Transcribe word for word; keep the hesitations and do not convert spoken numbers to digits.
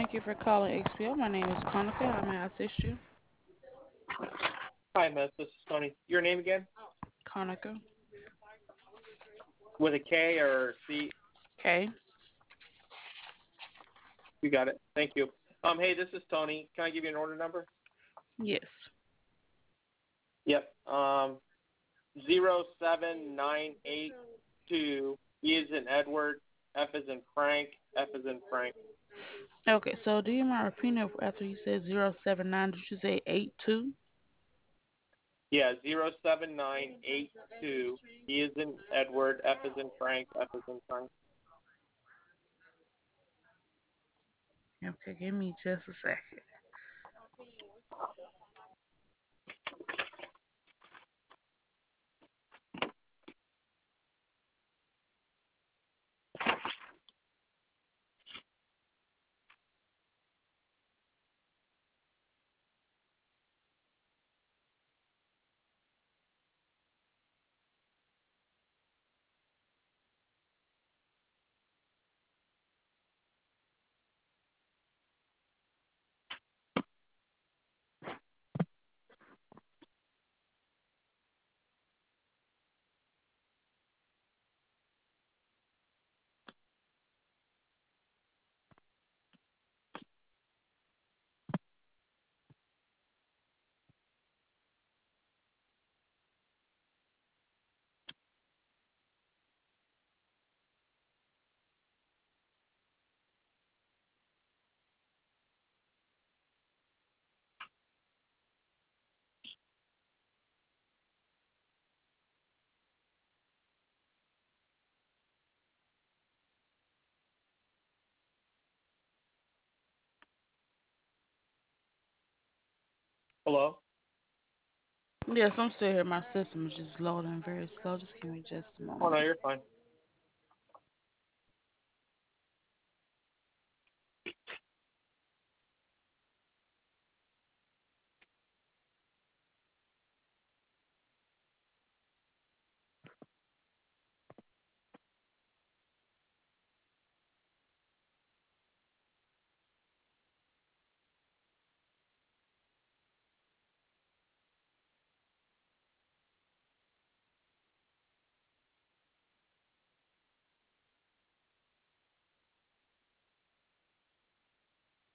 Thank you for calling X P O. My name is Conica. How may I assist you? Hi, Miss. This is Tony. Your name again? Conica. With a K or C? Okay. You got it. Thank you. Um, hey, this is Tony. Can I give you an order number? Yes. Yep. Um, zero seven nine eight two. E is in Edward. F is in Frank. F is in Frank. Okay, so do you mind repeating it after you said zero seven nine? Did you say eight two? Yeah, zero seven nine eight two. E is in Edward. F is in Frank. F is in Frank. Okay, give me just a second. Hello? Yes, I'm still here. My system is just loading very slow. Just give me just a Oh, no, moment. you're fine.